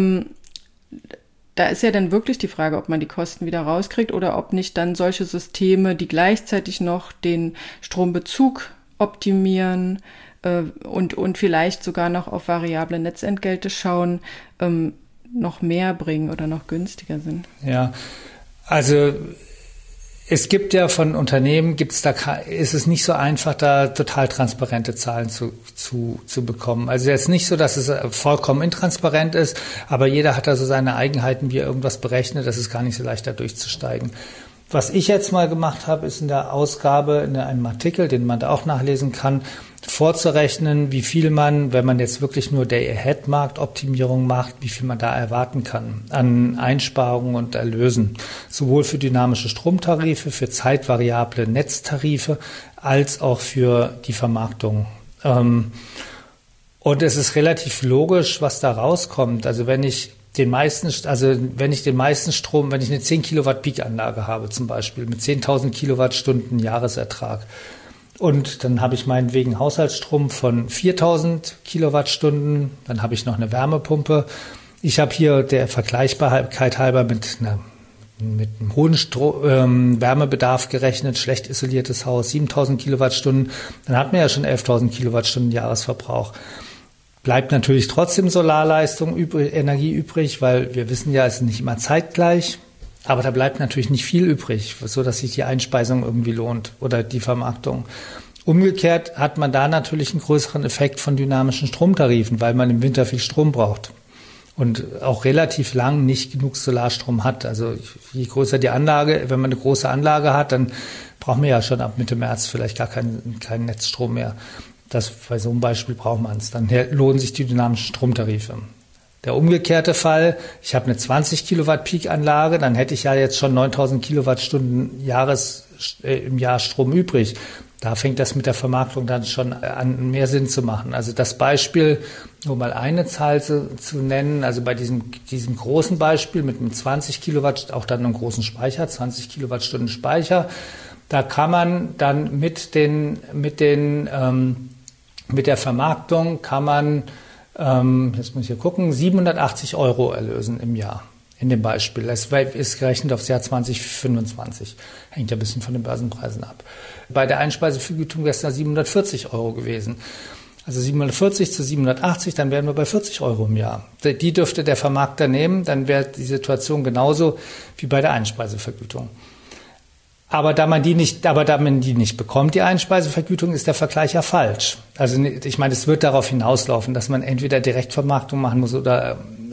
Da ist ja dann wirklich die Frage, ob man die Kosten wieder rauskriegt oder ob nicht dann solche Systeme, die gleichzeitig noch den Strombezug optimieren und vielleicht sogar noch auf variable Netzentgelte schauen, noch mehr bringen oder noch günstiger sind. Ja, also es gibt ja von Unternehmen, ist es nicht so einfach, da total transparente Zahlen zu bekommen. Also jetzt nicht so, dass es vollkommen intransparent ist, aber jeder hat da so seine Eigenheiten, wie er irgendwas berechnet. Das ist gar nicht so leicht, da durchzusteigen. Was ich jetzt mal gemacht habe, ist in der Ausgabe, in einem Artikel, den man da auch nachlesen kann, vorzurechnen, wie viel man, wenn man jetzt wirklich nur Day-Ahead-Marktoptimierung macht, wie viel man da erwarten kann an Einsparungen und Erlösen. Sowohl für dynamische Stromtarife, für zeitvariable Netztarife, als auch für die Vermarktung. Und es ist relativ logisch, was da rauskommt. Also wenn ich eine 10 Kilowatt Peak-Anlage habe zum Beispiel mit 10.000 Kilowattstunden Jahresertrag und dann habe ich meinetwegen Haushaltsstrom von 4.000 Kilowattstunden, dann habe ich noch eine Wärmepumpe. Ich habe hier der Vergleichbarkeit halber mit einem hohen Wärmebedarf gerechnet, schlecht isoliertes Haus, 7.000 Kilowattstunden, dann hat man ja schon 11.000 Kilowattstunden Jahresverbrauch. Bleibt natürlich trotzdem Solarleistung Energie übrig, weil wir wissen ja, es ist nicht immer zeitgleich, aber da bleibt natürlich nicht viel übrig, so dass sich die Einspeisung irgendwie lohnt oder die Vermarktung. Umgekehrt hat man da natürlich einen größeren Effekt von dynamischen Stromtarifen, weil man im Winter viel Strom braucht und auch relativ lang nicht genug Solarstrom hat. Also je größer die Anlage, wenn man eine große Anlage hat, dann braucht man ja schon ab Mitte März vielleicht gar keinen Netzstrom mehr. Bei so einem Beispiel braucht man es. Dann lohnen sich die dynamischen Stromtarife. Der umgekehrte Fall, ich habe eine 20 Kilowatt Peak-Anlage, dann hätte ich ja jetzt schon 9.000 Kilowattstunden im Jahr Strom übrig. Da fängt das mit der Vermarktung dann schon an, mehr Sinn zu machen. Also das Beispiel, nur mal eine Zahl zu nennen, also bei diesem großen Beispiel mit einem 20 Kilowatt, auch dann einem großen Speicher, 20 Kilowattstunden Speicher, da kann man dann mit der Vermarktung kann man, jetzt muss ich hier gucken, 780 € erlösen im Jahr in dem Beispiel. Das ist gerechnet aufs Jahr 2025. Hängt ja ein bisschen von den Börsenpreisen ab. Bei der Einspeisevergütung wäre es da 740 € gewesen. Also 740 zu 780, dann wären wir bei 40 € im Jahr. Die dürfte der Vermarkter nehmen, dann wäre die Situation genauso wie bei der Einspeisevergütung. Aber da man die nicht bekommt, die Einspeisevergütung, ist der Vergleich ja falsch. Also ich meine, es wird darauf hinauslaufen, dass man entweder Direktvermarktung machen muss oder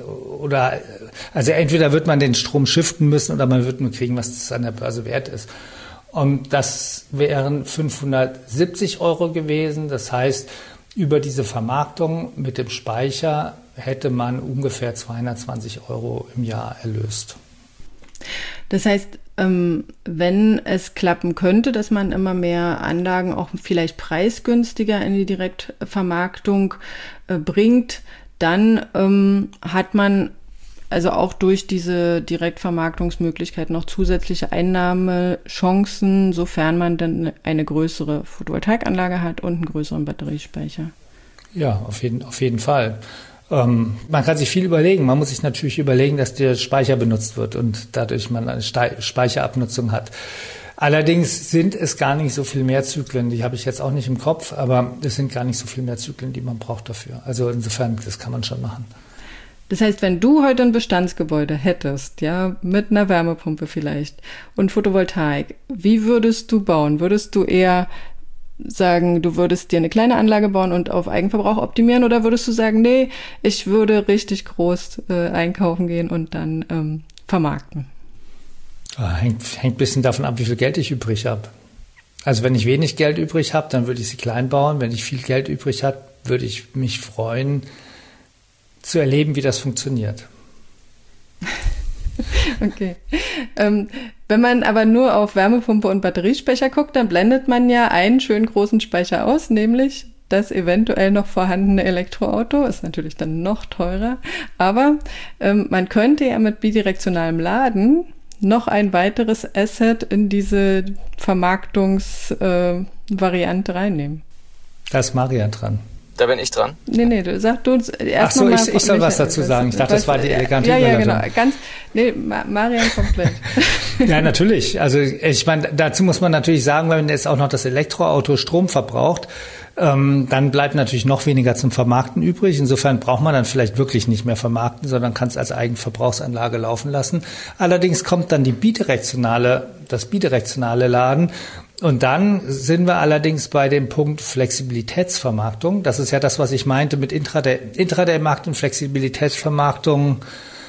also entweder wird man den Strom shiften müssen oder man wird nur kriegen, was das an der Börse wert ist. Und das wären 570 € gewesen. Das heißt, über diese Vermarktung mit dem Speicher hätte man ungefähr 220 € im Jahr erlöst. Das heißt, wenn es klappen könnte, dass man immer mehr Anlagen auch vielleicht preisgünstiger in die Direktvermarktung bringt, dann hat man also auch durch diese Direktvermarktungsmöglichkeit noch zusätzliche Einnahmechancen, sofern man dann eine größere Photovoltaikanlage hat und einen größeren Batteriespeicher. Ja, auf jeden Fall. Man kann sich viel überlegen. Man muss sich natürlich überlegen, dass der Speicher benutzt wird und dadurch man eine Speicherabnutzung hat. Allerdings sind es gar nicht so viel mehr Zyklen, die habe ich jetzt auch nicht im Kopf, aber es sind gar nicht so viel mehr Zyklen, die man braucht dafür. Also insofern, das kann man schon machen. Das heißt, wenn du heute ein Bestandsgebäude hättest, ja, mit einer Wärmepumpe vielleicht und Photovoltaik, wie würdest du bauen? Würdest du eher sagen, du würdest dir eine kleine Anlage bauen und auf Eigenverbrauch optimieren, oder würdest du sagen, nee, ich würde richtig groß einkaufen gehen und dann vermarkten? Hängt ein bisschen davon ab, wie viel Geld ich übrig habe. Also wenn ich wenig Geld übrig habe, dann würde ich sie klein bauen. Wenn ich viel Geld übrig habe, würde ich mich freuen, zu erleben, wie das funktioniert. Okay. Wenn man aber nur auf Wärmepumpe und Batteriespeicher guckt, dann blendet man ja einen schönen großen Speicher aus, nämlich das eventuell noch vorhandene Elektroauto. Ist natürlich dann noch teurer. Aber man könnte ja mit bidirektionalem Laden noch ein weiteres Asset in diese Vermarktungsvariante reinnehmen. Da ist Marian dran. Da bin ich dran. Nee, sag du erst mal. Ach so, ich soll was dazu sagen. Ich dachte, das war die elegante Überleitung. Ja, genau. Marian komplett. Ja, natürlich. Also ich meine, dazu muss man natürlich sagen, wenn jetzt auch noch das Elektroauto Strom verbraucht, dann bleibt natürlich noch weniger zum Vermarkten übrig. Insofern braucht man dann vielleicht wirklich nicht mehr vermarkten, sondern kann es als Eigenverbrauchsanlage laufen lassen. Allerdings kommt dann das bidirektionale Laden. Und dann sind wir allerdings bei dem Punkt Flexibilitätsvermarktung. Das ist ja das, was ich meinte mit Intraday-Markt und Flexibilitätsvermarktung.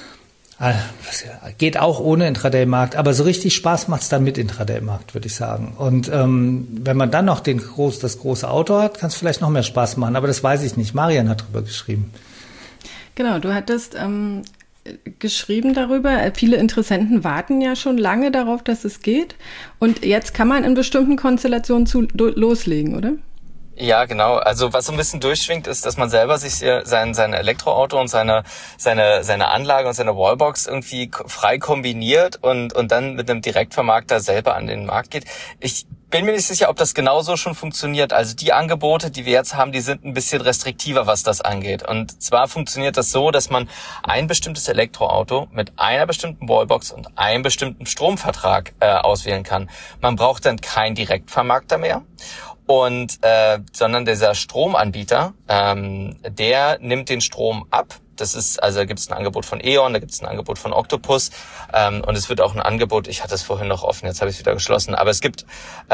Geht auch ohne Intraday-Markt, aber so richtig Spaß macht's dann mit Intraday-Markt, würde ich sagen. Und wenn man dann noch das große Auto hat, kann es vielleicht noch mehr Spaß machen, aber das weiß ich nicht. Marian hat drüber geschrieben. Genau, du hattest geschrieben darüber. Viele Interessenten warten ja schon lange darauf, dass es geht. Und jetzt kann man in bestimmten Konstellationen loslegen, oder? Ja, genau. Also was so ein bisschen durchschwingt, ist, dass man selber sich sein Elektroauto und seine Anlage und seine Wallbox irgendwie frei kombiniert und dann mit einem Direktvermarkter selber an den Markt geht. Ich bin mir nicht sicher, ob das genauso schon funktioniert. Also die Angebote, die wir jetzt haben, die sind ein bisschen restriktiver, was das angeht. Und zwar funktioniert das so, dass man ein bestimmtes Elektroauto mit einer bestimmten Wallbox und einem bestimmten Stromvertrag auswählen kann. Man braucht dann keinen Direktvermarkter mehr. Sondern dieser Stromanbieter, der nimmt den Strom ab. Das ist, also da gibt es ein Angebot von E.ON, da gibt es ein Angebot von Octopus und es wird auch ein Angebot, ich hatte es vorhin noch offen, jetzt habe ich es wieder geschlossen, aber es gibt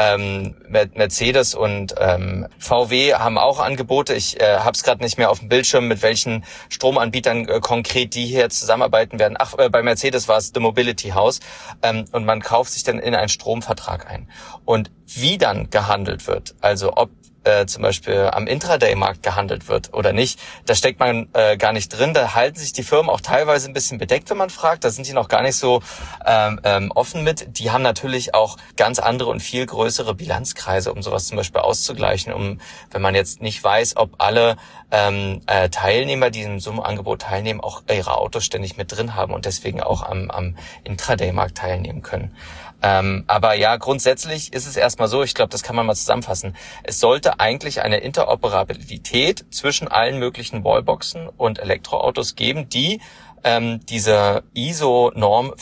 Mercedes und VW haben auch Angebote. Ich habe es gerade nicht mehr auf dem Bildschirm, mit welchen Stromanbietern konkret die hier zusammenarbeiten werden. Bei Mercedes war es The Mobility House und man kauft sich dann in einen Stromvertrag ein. Und wie dann gehandelt wird, also ob zum Beispiel am Intraday-Markt gehandelt wird oder nicht, da steckt man gar nicht drin. Da halten sich die Firmen auch teilweise ein bisschen bedeckt, wenn man fragt. Da sind die noch gar nicht so offen mit. Die haben natürlich auch ganz andere und viel größere Bilanzkreise, um sowas zum Beispiel auszugleichen, wenn man jetzt nicht weiß, ob alle Teilnehmer, die in so einem Angebot teilnehmen, auch ihre Autos ständig mit drin haben und deswegen auch am Intraday-Markt teilnehmen können. Aber ja, grundsätzlich ist es erstmal so, ich glaube, das kann man mal zusammenfassen. Es sollte eigentlich eine Interoperabilität zwischen allen möglichen Wallboxen und Elektroautos geben, die diese ISO-Norm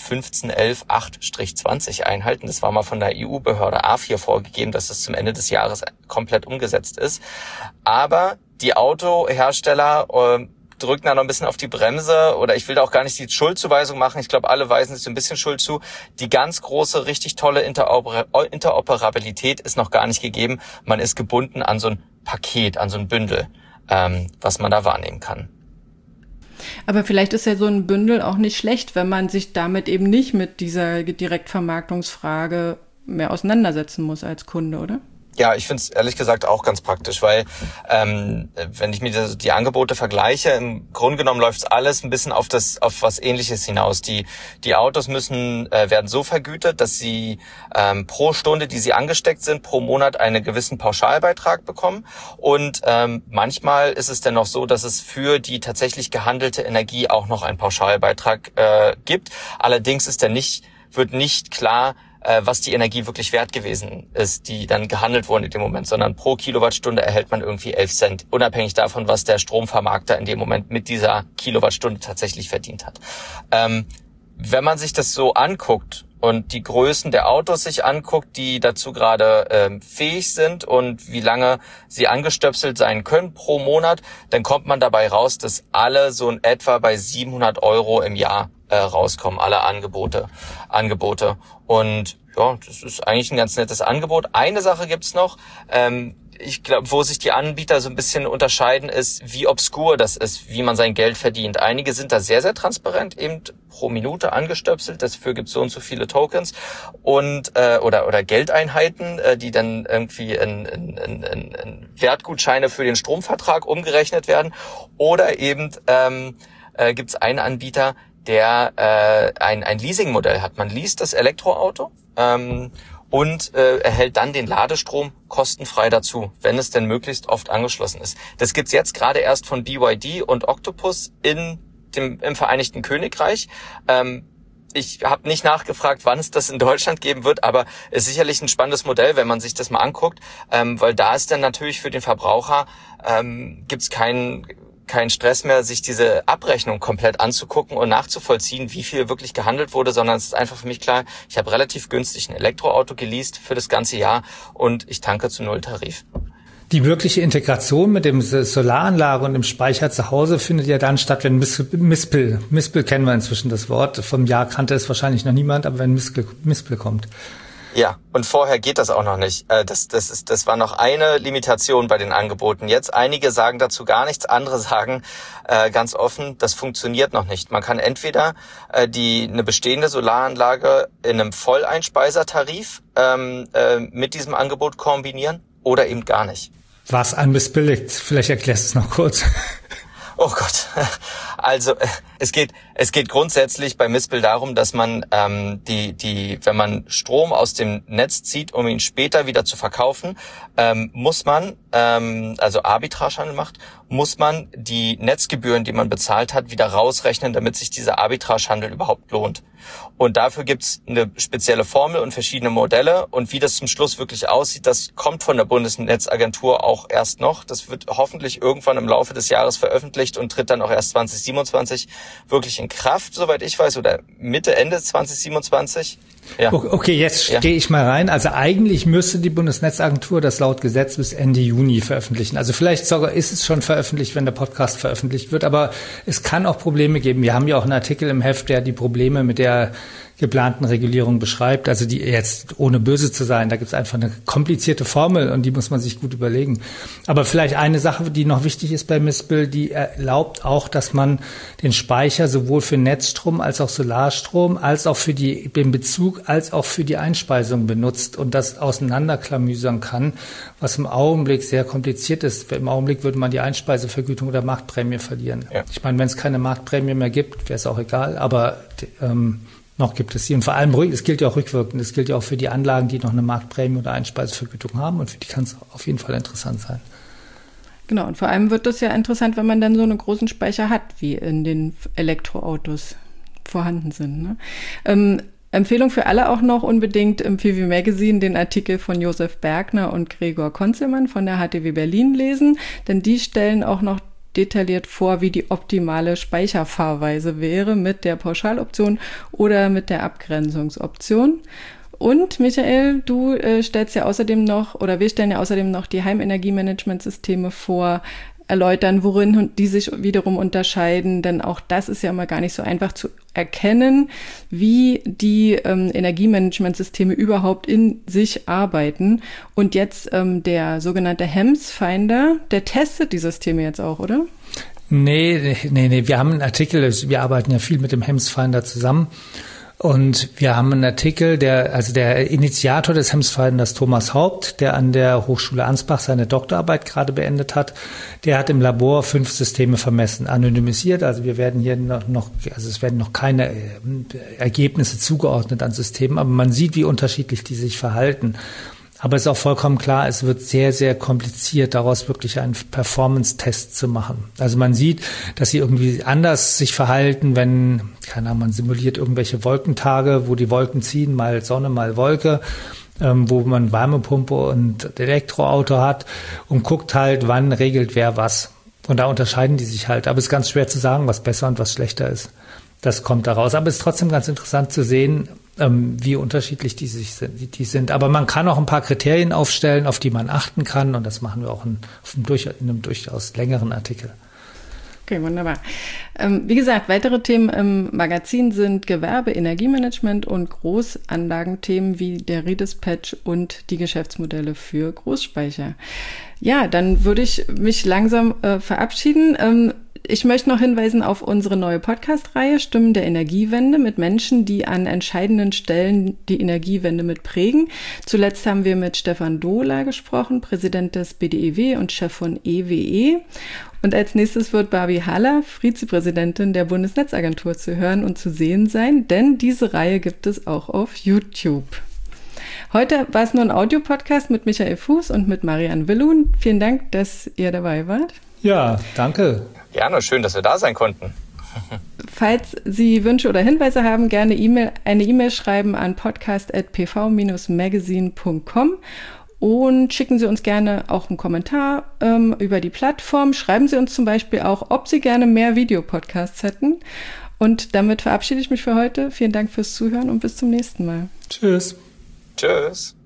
15118-20 einhalten. Das war mal von der EU-Behörde AFIR vorgegeben, dass es zum Ende des Jahres komplett umgesetzt ist. Aber die Autohersteller drücken da noch ein bisschen auf die Bremse, oder ich will da auch gar nicht die Schuldzuweisung machen. Ich glaube, alle weisen sich so ein bisschen Schuld zu. Die ganz große, richtig tolle Interoperabilität ist noch gar nicht gegeben. Man ist gebunden an so ein Paket, an so ein Bündel, was man da wahrnehmen kann. Aber vielleicht ist ja so ein Bündel auch nicht schlecht, wenn man sich damit eben nicht mit dieser Direktvermarktungsfrage mehr auseinandersetzen muss als Kunde, oder? Ja, ich finde es ehrlich gesagt auch ganz praktisch, weil wenn ich mir die Angebote vergleiche, im Grunde genommen läuft alles ein bisschen auf was Ähnliches hinaus. Die Autos werden so vergütet, dass sie pro Stunde, die sie angesteckt sind, pro Monat einen gewissen Pauschalbeitrag bekommen. Und manchmal ist es dann noch so, dass es für die tatsächlich gehandelte Energie auch noch einen Pauschalbeitrag gibt. Allerdings wird nicht klar, was die Energie wirklich wert gewesen ist, die dann gehandelt wurde in dem Moment, sondern pro Kilowattstunde erhält man irgendwie 11 Cent, unabhängig davon, was der Stromvermarkter in dem Moment mit dieser Kilowattstunde tatsächlich verdient hat. Wenn man sich das so anguckt und die Größen der Autos sich anguckt, die dazu gerade fähig sind und wie lange sie angestöpselt sein können pro Monat, dann kommt man dabei raus, dass alle so in etwa bei 700 € im Jahr rauskommen, alle Angebote. Und ja, das ist eigentlich ein ganz nettes Angebot. Eine Sache gibt's noch, ich glaube, wo sich die Anbieter so ein bisschen unterscheiden, ist, wie obskur das ist, wie man sein Geld verdient. Einige sind da sehr, sehr transparent, eben pro Minute angestöpselt, dafür gibt's so und so viele Tokens und oder Geldeinheiten, die dann irgendwie in Wertgutscheine für den Stromvertrag umgerechnet werden. Oder eben gibt's einen Anbieter, der ein Leasingmodell hat. Man least das Elektroauto und erhält dann den Ladestrom kostenfrei dazu, wenn es denn möglichst oft angeschlossen ist. Das gibt's jetzt gerade erst von BYD und Octopus im Vereinigten Königreich. Ich habe nicht nachgefragt, wann es das in Deutschland geben wird, aber es ist sicherlich ein spannendes Modell, wenn man sich das mal anguckt, weil da ist dann natürlich für den Verbraucher gibt's keinen Stress mehr, sich diese Abrechnung komplett anzugucken und nachzuvollziehen, wie viel wirklich gehandelt wurde, sondern es ist einfach für mich klar, ich habe relativ günstig ein Elektroauto geleast für das ganze Jahr und ich tanke zu Nulltarif. Die wirkliche Integration mit dem Solaranlage und dem Speicher zu Hause findet ja dann statt, wenn Mispel kennen wir inzwischen das Wort, vom Jahr kannte es wahrscheinlich noch niemand, aber wenn Mispel kommt. Ja, und vorher geht das auch noch nicht. Das war noch eine Limitation bei den Angeboten. Jetzt einige sagen dazu gar nichts, andere sagen ganz offen, das funktioniert noch nicht. Man kann entweder eine bestehende Solaranlage in einem Volleinspeisertarif mit diesem Angebot kombinieren oder eben gar nicht. Was an Mispel liegt, vielleicht erklärst du es noch kurz. Oh Gott. Also es geht grundsätzlich bei Mispel darum, dass man wenn man Strom aus dem Netz zieht, um ihn später wieder zu verkaufen, muss man, also Arbitragehandel macht, muss man die Netzgebühren, die man bezahlt hat, wieder rausrechnen, damit sich dieser Arbitragehandel überhaupt lohnt. Und dafür gibt's eine spezielle Formel und verschiedene Modelle. Und wie das zum Schluss wirklich aussieht, das kommt von der Bundesnetzagentur auch erst noch. Das wird hoffentlich irgendwann im Laufe des Jahres veröffentlicht und tritt dann auch erst 2027 wirklich in Kraft, soweit ich weiß, oder Ende 2027. Ja. Okay, jetzt gehe ich mal rein. Also eigentlich müsste die Bundesnetzagentur das laut Gesetz bis Ende Juni veröffentlichen. Also vielleicht sogar ist es schon veröffentlicht, wenn der Podcast veröffentlicht wird. Aber es kann auch Probleme geben. Wir haben ja auch einen Artikel im Heft, der die Probleme mit der geplanten Regulierung beschreibt, also die jetzt ohne böse zu sein, da gibt es einfach eine komplizierte Formel und die muss man sich gut überlegen. Aber vielleicht eine Sache, die noch wichtig ist bei Mispel, die erlaubt auch, dass man den Speicher sowohl für Netzstrom als auch Solarstrom, als auch für den Bezug, als auch für die Einspeisung benutzt und das auseinanderklamüsern kann, was im Augenblick sehr kompliziert ist. Im Augenblick würde man die Einspeisevergütung oder Marktprämie verlieren. Ja. Ich meine, wenn es keine Marktprämie mehr gibt, wäre es auch egal, aber noch gibt es sie. Und vor allem, es gilt ja auch rückwirkend, es gilt ja auch für die Anlagen, die noch eine Marktprämie oder Einspeisevergütung haben und für die kann es auf jeden Fall interessant sein. Genau, und vor allem wird das ja interessant, wenn man dann so einen großen Speicher hat, wie in den Elektroautos vorhanden sind. Ne? Empfehlung für alle auch noch unbedingt im PV Magazine den Artikel von Josef Bergner und Gregor Konzelmann von der HTW Berlin lesen, denn die stellen auch noch detailliert vor, wie die optimale Speicherfahrweise wäre mit der Pauschaloption oder mit der Abgrenzungsoption. Und Michael, du stellst ja außerdem noch, oder wir stellen ja außerdem noch die Heimenergiemanagementsysteme vor, erläutern, worin die sich wiederum unterscheiden, denn auch das ist ja immer gar nicht so einfach zu erkennen, wie die Energiemanagementsysteme überhaupt in sich arbeiten. Und jetzt der sogenannte HEMS Finder, der testet die Systeme jetzt auch, oder? Nee, wir haben einen Artikel, wir arbeiten ja viel mit dem HEMS Finder zusammen. Und wir haben einen Artikel, der Initiator des HEMS-Finders, Thomas Haupt, der an der Hochschule Ansbach seine Doktorarbeit gerade beendet hat, der hat im Labor 5 Systeme vermessen, anonymisiert. Also wir werden hier es werden noch keine Ergebnisse zugeordnet an Systemen, aber man sieht, wie unterschiedlich die sich verhalten. Aber es ist auch vollkommen klar, es wird sehr, sehr kompliziert, daraus wirklich einen Performance-Test zu machen. Also man sieht, dass sie irgendwie anders sich verhalten, wenn, keine Ahnung, man simuliert irgendwelche Wolkentage, wo die Wolken ziehen, mal Sonne, mal Wolke, wo man Wärmepumpe und Elektroauto hat und guckt halt, wann regelt wer was. Und da unterscheiden die sich halt. Aber es ist ganz schwer zu sagen, was besser und was schlechter ist. Das kommt da raus. Aber es ist trotzdem ganz interessant zu sehen, wie unterschiedlich die sind. Aber man kann auch ein paar Kriterien aufstellen, auf die man achten kann. Und das machen wir auch in einem durchaus längeren Artikel. Okay, wunderbar. Wie gesagt, weitere Themen im Magazin sind Gewerbe, Energiemanagement und Großanlagenthemen wie der Redispatch und die Geschäftsmodelle für Großspeicher. Ja, dann würde ich mich langsam verabschieden. Ich möchte noch hinweisen auf unsere neue Podcast-Reihe Stimmen der Energiewende mit Menschen, die an entscheidenden Stellen die Energiewende mitprägen. Zuletzt haben wir mit Stefan Dohler gesprochen, Präsident des BDEW und Chef von EWE. Und als nächstes wird Barbie Haller, Vizepräsidentin der Bundesnetzagentur, zu hören und zu sehen sein, denn diese Reihe gibt es auch auf YouTube. Heute war es nur ein Audiopodcast mit Michael Fuß und mit Marianne Willun. Vielen Dank, dass ihr dabei wart. Ja, danke. Gerne, schön, dass wir da sein konnten. Falls Sie Wünsche oder Hinweise haben, gerne eine E-Mail schreiben an podcast@pv-magazine.com und schicken Sie uns gerne auch einen Kommentar über die Plattform. Schreiben Sie uns zum Beispiel auch, ob Sie gerne mehr Videopodcasts hätten. Und damit verabschiede ich mich für heute. Vielen Dank fürs Zuhören und bis zum nächsten Mal. Tschüss. Tschüss.